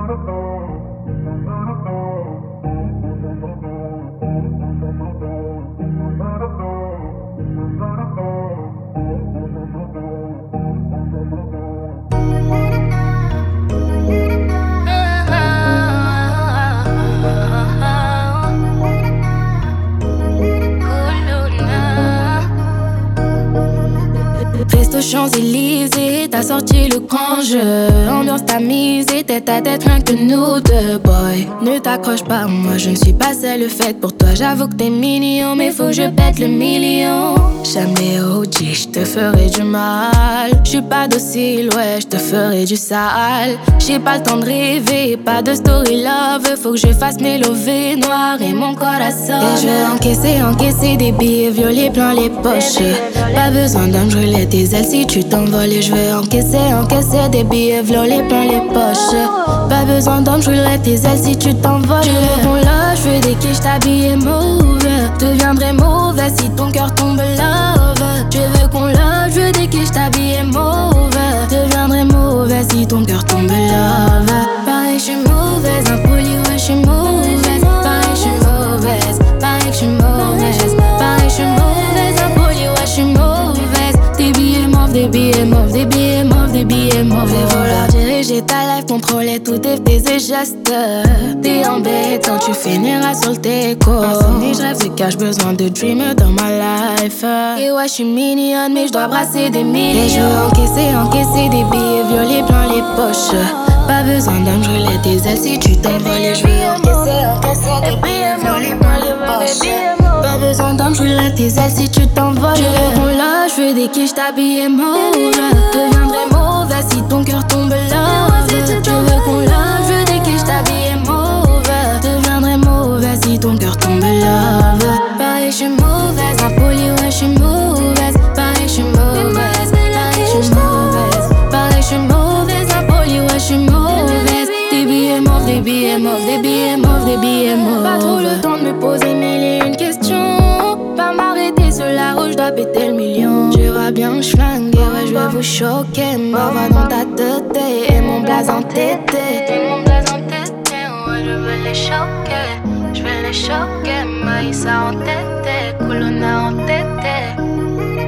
Reste aux Champs-Élysées, t'as sorti le grand jeu. Ambiance tamisée, tête à tête, rien que nous deux, boy. Ne t'accroche pas, moi je ne suis pas celle faite pour toi. J'avoue que t'es mignon, mais faut que je pète le million. Jamais OG, j'te ferai du mal. J'suis pas docile, ouais, j'te ferai du sale. J'ai pas le temps de rêver, pas de story love. Faut que je fasse mes lovés noirs et mon corazon. Et je vais encaisser des billets violets plein les poches. Pas besoin d'homme, je relais tes ailes si tu t'envoles. Et je vais encaisser des billets violets plein les poches. Pas besoin d'homme, je relais tes ailes si tu t'envoles. Je veux qu'on lâche, je veux des quiches, t'habiller mauvais. Deviendrai mauvais si ton cœur tombe love. Je veux qu'on lâche, je veux des quiches, t'habiller mauvais. Deviendrai mauvais si ton cœur tombe love. Pareil, je suis mauvaise, impolie, ouais, je suis mauvaise. Pareil, je suis mauvaise, pareil, je suis mauvaise. Pareil, je suis mauvaise, impolie, ouais, je suis mauvaise. Des billets mauves, des billets mauves, des billets mauves, des billets mauves. Et voilà, diriger ta life, contrôler tous tes faits et gestes. T'es embêtant, tu finiras sur le déco. Insomnie, je rêve de cash, besoin de dreamer dans ma life. Et ouais, je suis mignonne, mais je dois brasser des millions. Et je veux encaisser des billets violets plein les poches. Pas besoin d'homme, je relais tes ailes si tu t'envoles. Et je veux encaisser des billets violets plein les poches. Pas besoin d'homme, je relais tes ailes si tu t'envoles. Je veux qu'on lâche, je veux des quiches, t'habiller mauvais. Deviendrai mauvais si ton cœur tombe là. Je veux qu'on lâche, je veux des quiches, t'habiller mauvais. Deviendrai mauvais si ton cœur tombe là. Pareil, je suis mauvaise, impolie, ouais, je suis mauvaise. Pareil, je suis mauvaise, pareil, je suis mauvaise. Pareil, je suis mauvaise, impolie, ouais, je suis mauvaise. Des billets mauves, des billets mauves, des billets mauves, des billets mauves. Pas trop le temps de me poser mille et une questions. Pas m'arrêter sur la route, j'dois péter le million. Tu vois bien que j'flingue, ouais, j'vais vous choquer. M'envoie dans ta tête et mon blaze entêté. Et mon blaze entêté, ouais, je veux les choquer. J'vais les choquer, Maïssa entêté, Colonna entêté.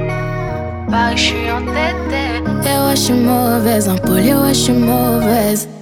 Pareil, j'suis entêté. Et ouais, j'suis mauvaise, impolie, ouais, j'suis mauvaise.